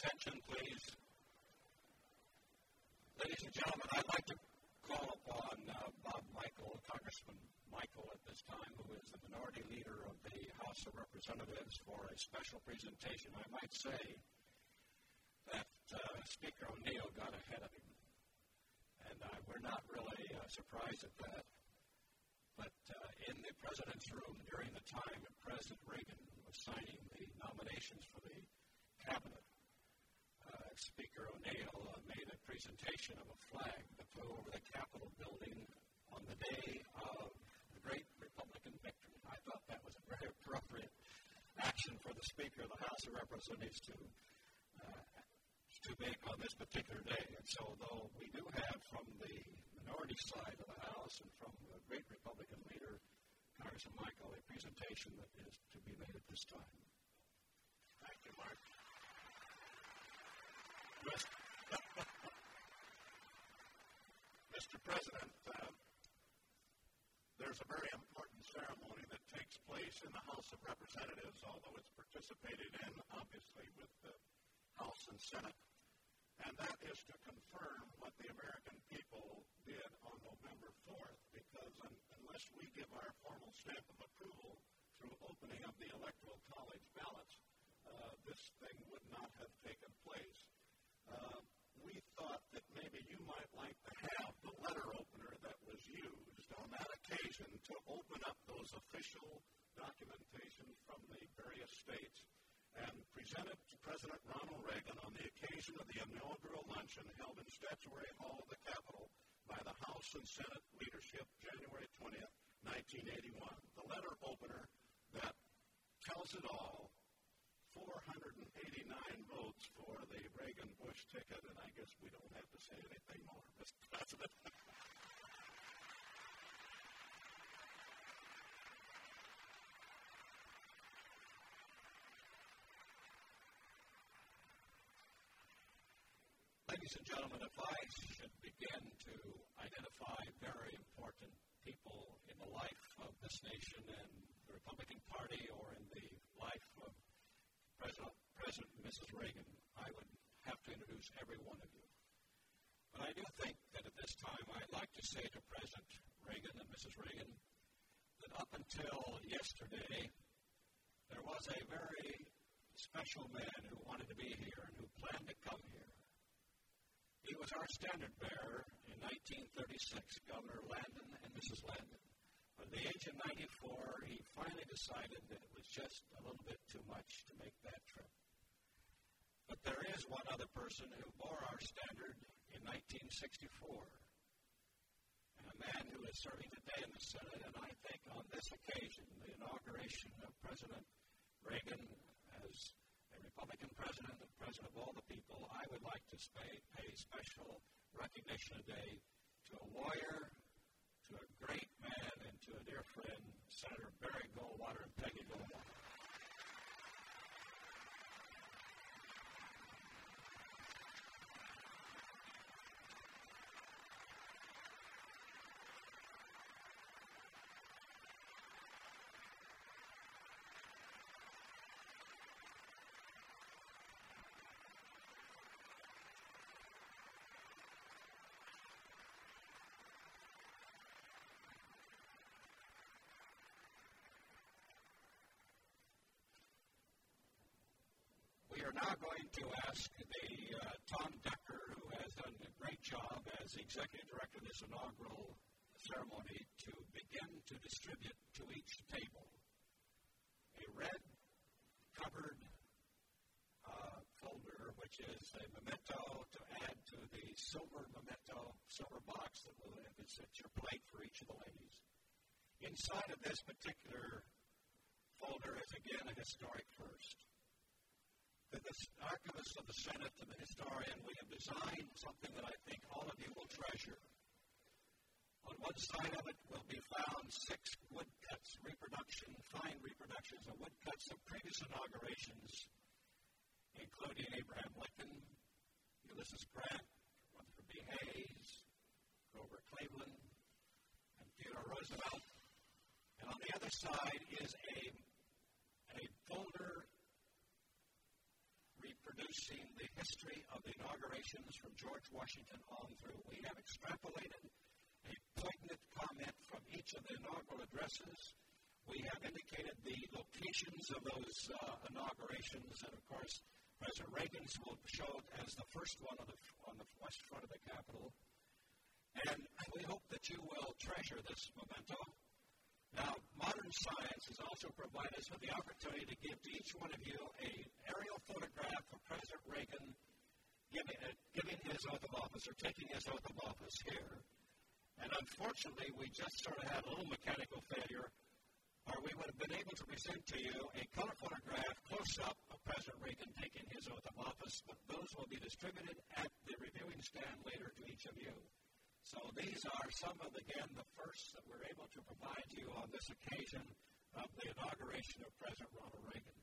attention, please. Ladies and gentlemen, I'd like to call upon Bob Michel, Congressman Michel at this time, who is the minority leader of the House of Representatives, for a special presentation. I might say that Speaker O'Neill got ahead of him, and we're not really surprised at that. But in the President's room during the time that President Reagan was signing the nominations for the Cabinet, Speaker O'Neill made a presentation of a flag that flew over the Capitol building on the day of the great Republican victory. I thought that was a very appropriate action for the Speaker of the House of Representatives to make on this particular day. And so, though we do have from the minority side of the House and from the great Republican leader, Congressman Michel, a presentation that is to be made at this time. Thank you, Mark. Mr. President, there's a very important ceremony that takes place in the House of Representatives, although it's participated in, obviously, with the House and Senate, and that is to confirm what the American people did on November 4th, because unless we give our formal stamp of approval through opening of the Electoral College ballots, this thing would not have taken place. We thought that maybe you might like to have the letter opener that was used on that occasion to open up those official documentation from the various states and present it to President Ronald Reagan on the occasion of the inaugural luncheon held in Statuary Hall of the Capitol by the House and Senate leadership January 20th, 1981. The letter opener that tells it all. 489 votes for the Reagan-Bush ticket, and I guess we don't have to say anything more, Mr. President. Ladies and gentlemen, if I should begin to identify very important people in the life of this nation and the Republican Party or in the life of President and Mrs. Reagan, I would have to introduce every one of you. But I do think that at this time I'd like to say to President Reagan and Mrs. Reagan that up until yesterday, there was a very special man who wanted to be here and who planned to come here. He was our standard bearer in 1936, Governor Landon and Mrs. Landon. At the age of 94, he finally decided that it was just a little bit too much to make that trip. But there is one other person who bore our standard in 1964, and a man who is serving today in the Senate, and I think on this occasion, the inauguration of President Reagan as a Republican president and president of all the people, I would like to pay special recognition today to a lawyer, to a great man, and to a dear friend, Senator Barry Goldwater and Peggy Goldwater. We are now going to ask Tom Decker, who has done a great job as the Executive Director of this inaugural ceremony, to begin to distribute to each table a red covered folder, which is a memento to add to the silver box that will sit your plate for each of the ladies. Inside of this particular folder is again a historic first. The archivist of the Senate and the historian, we have designed something that I think all of you will treasure. On one side of it will be found 6 woodcuts, fine reproductions of woodcuts of previous inaugurations, including Abraham Lincoln, Ulysses Grant, Rutherford B. Hayes, Grover Cleveland, and Theodore Roosevelt. And on the other side is a folder reproducing seen the history of the inaugurations from George Washington on through. We have extrapolated a poignant comment from each of the inaugural addresses. We have indicated the locations of those inaugurations, and of course, President Reagan's will show it as the first one on the west front of the Capitol. And we hope that you will treasure this memento. Now, modern science has also provided us with the opportunity to give to each one of you an aerial photograph of President Reagan giving his oath of office or taking his oath of office here. And unfortunately, we just sort of had a little mechanical failure, or we would have been able to present to you a color photograph close-up of President Reagan taking his oath of office, but those will be distributed at the reviewing stand later to each of you. So these are some of, again, the firsts that we're able to provide to you on this occasion of the inauguration of President Ronald Reagan.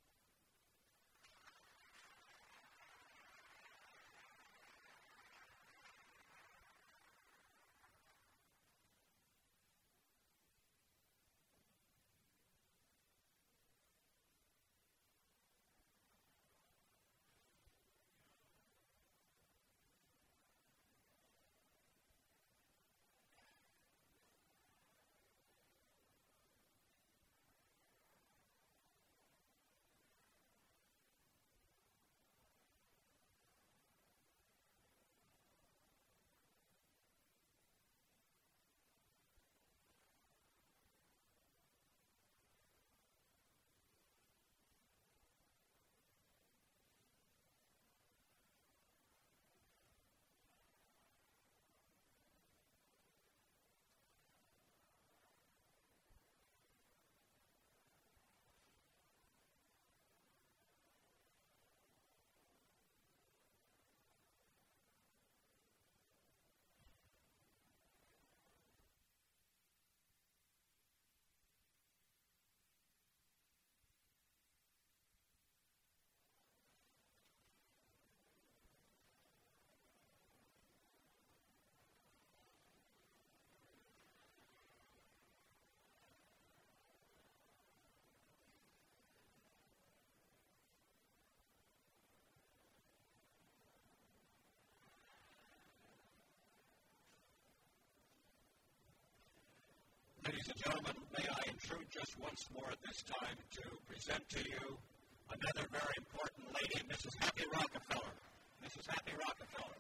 Ladies and gentlemen, may I intrude just once more at this time to present to you another very important lady, Mrs. Happy Rockefeller. Mrs. Happy Rockefeller.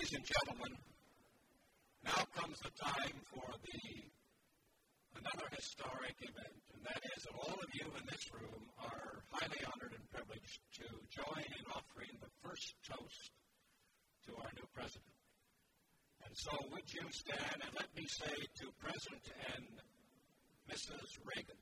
Ladies and gentlemen, now comes the time for another historic event, and that is that all of you in this room are highly honored and privileged to join in offering the first toast to our new president. And so would you stand and let me say to President and Mrs. Reagan.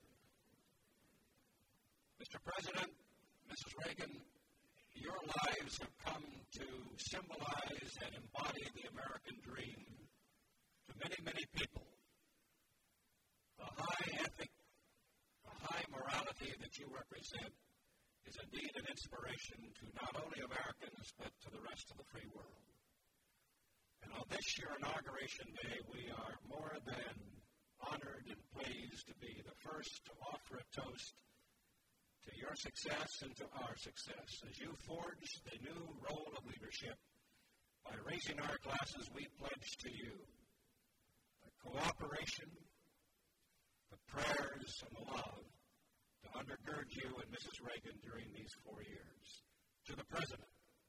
Mr. President, Mrs. Reagan, your lives have come to symbolize and embody the American dream to many, many people. The high ethic, the high morality that you represent is indeed an inspiration to not only Americans, but to the rest of the free world. And on this year inauguration day, we are more than honored and pleased to be the first to offer a toast to your success and to our success. As you forge the new role of leadership, by raising our glasses, we pledge to you the cooperation, the prayers, and the love to undergird you and Mrs. Reagan during these 4 years. To the President.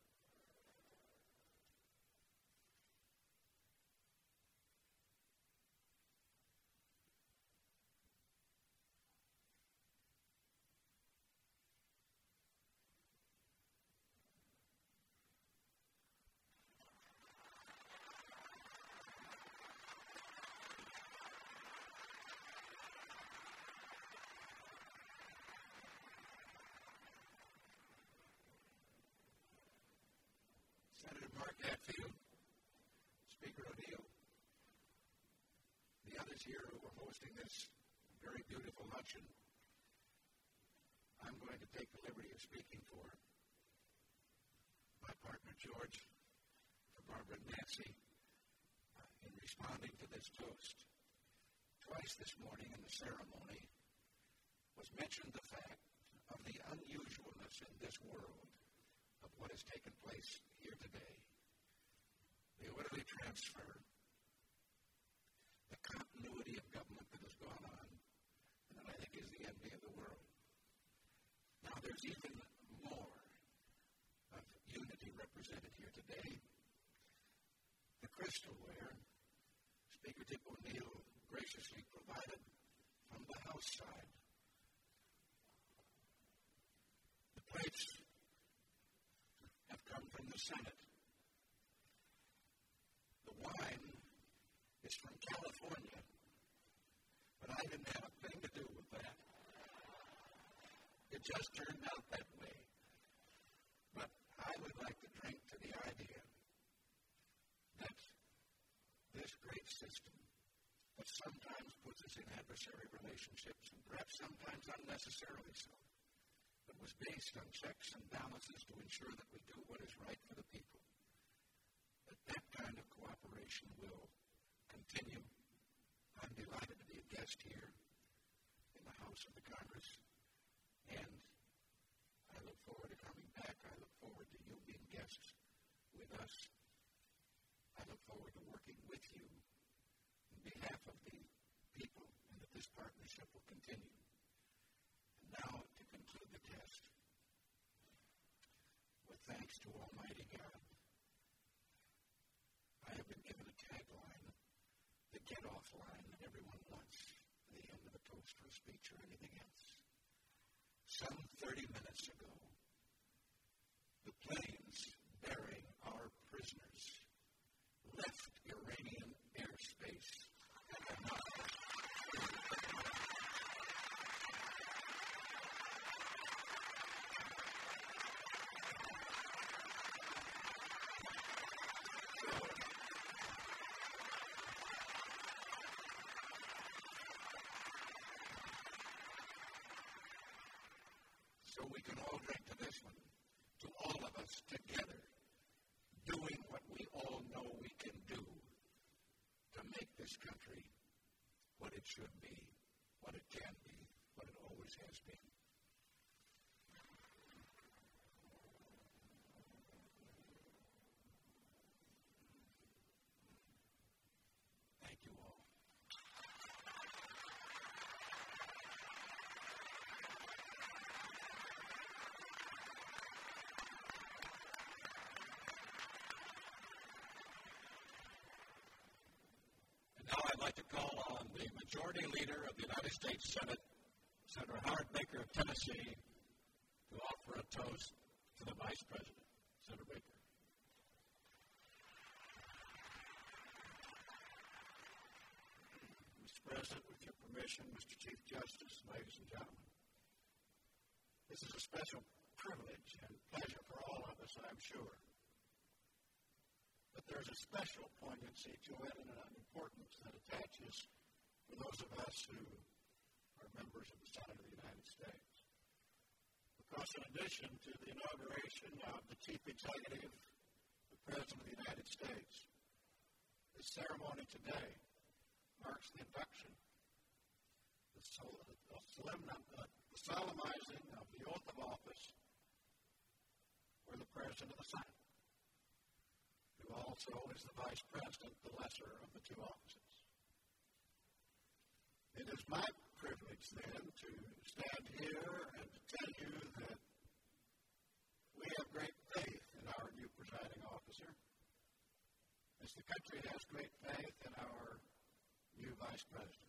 Senator Mark Hatfield, Speaker O'Neill, the others here who are hosting this very beautiful luncheon, I'm going to take the liberty of speaking for my partner George, for Barbara and Nancy, in responding to this toast. Twice this morning in the ceremony was mentioned the fact of the unusualness in this world of what has taken place here today. The orderly transfer, the continuity of government that has gone on, and that I think is the envy of the world. Now there's even more of unity represented here today. The crystalware Speaker Tip O'Neill graciously provided from the House side. The plates have come from the Senate. The wine is from California, but I didn't have a thing to do with that. It just turned out that way. But I would like to drink to the idea that this great system that sometimes puts us in adversary relationships, and perhaps sometimes unnecessarily so, that was based on checks and balances to ensure that we do what is right for the people, that kind of cooperation will continue. I'm delighted to be a guest here in the House of the Congress, and I look forward to coming back. I look forward to you being guests with us. I look forward to working with you on behalf of the people, and that this partnership will continue. And now, to conclude the test, with thanks to Almighty God, I have been given a tagline, the get-off line that everyone wants at the end of a toast or a speech or anything else. Some 30 minutes ago, the planes bearing our prisoners left Iranian airspace at Ankara. So we can all drink to this one, to all of us together, doing what we all know we can do to make this country what it should be, what it can be, what it always has been. Thank you all. like to call on the Majority Leader of the United States Senate, Senator Howard Baker of Tennessee, to offer a toast to the Vice President. Senator Baker. Mr. President, with your permission, Mr. Chief Justice, ladies and gentlemen, this is a special privilege and pleasure for all of us, I'm sure. But there's a special poignancy to it and an importance that attaches for those of us who are members of the Senate of the United States. Because in addition to the inauguration of the Chief Executive, the President of the United States, this ceremony today marks the induction, the solemnizing of the oath of office for the President of the Senate, who also is the Vice President, the lesser of the two offices. It is my privilege, then, to stand here and to tell you that we have great faith in our new presiding officer, as the country has great faith in our new Vice President.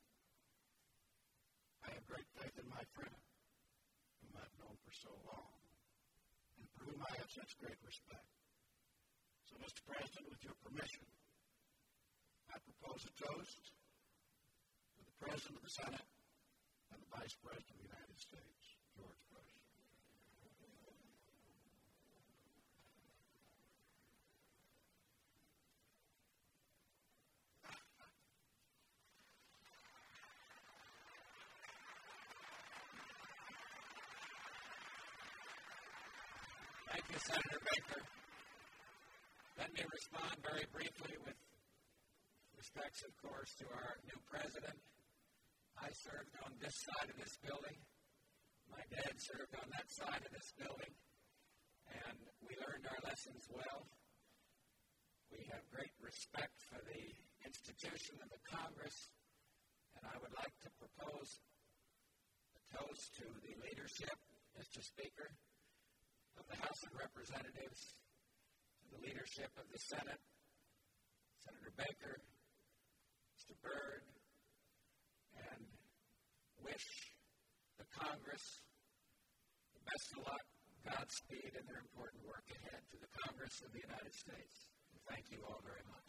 I have great faith in my friend, whom I've known for so long, and for whom I have such great respect. So, Mr. President, with your permission, I propose a toast to the President of the Senate and the Vice President of the United States, George Bush. Thank you, Senator Baker. Let me respond very briefly with respects, of course, to our new president. I served on this side of this building. My dad served on that side of this building. And we learned our lessons well. We have great respect for the institution of the Congress. And I would like to propose a toast to the leadership, Mr. Speaker, of the House of Representatives, to the leadership of the Senate, Senator Baker, Mr. Byrd, and wish the Congress the best of luck, Godspeed, in their important work ahead. To the Congress of the United States. And thank you all very much.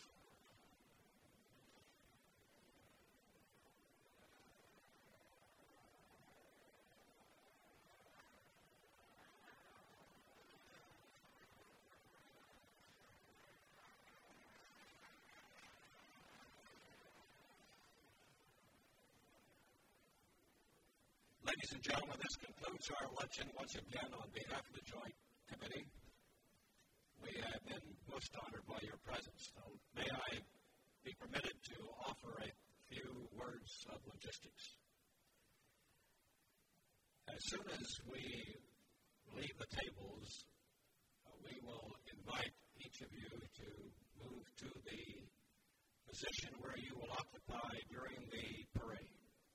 Ladies and gentlemen, this concludes our luncheon once again on behalf of the Joint Committee. We have been most honored by your presence. So may I be permitted to offer a few words of logistics. As soon as we leave the tables, we will invite each of you to move to the position where you will occupy during the parade.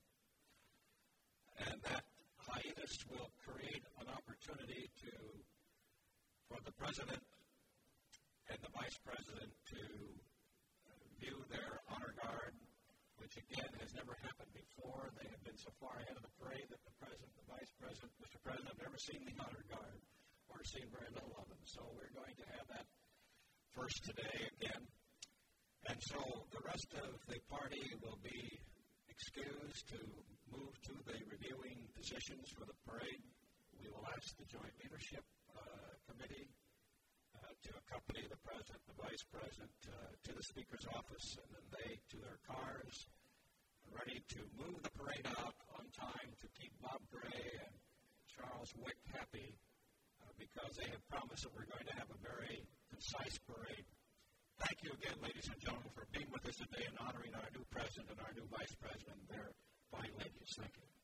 And that hiatus will create an opportunity for the President and the Vice President to view their honor guard, which again has never happened before. They have been so far ahead of the parade that the President and the Vice President, Mr. President, have never seen the honor guard or seen very little of them. So we're going to have that first today again. And so the rest of the party will be excused to move to the reviewing positions for the parade. We will ask the Joint Leadership Committee to accompany the President, the Vice President to the Speaker's office, and then they to their cars, ready to move the parade out on time to keep Bob Gray and Charles Wick happy because they have promised that we're going to have a very concise parade. Thank you again, ladies and gentlemen, for being with us today and honoring our new President and our new Vice President and their fine ladies. Thank you.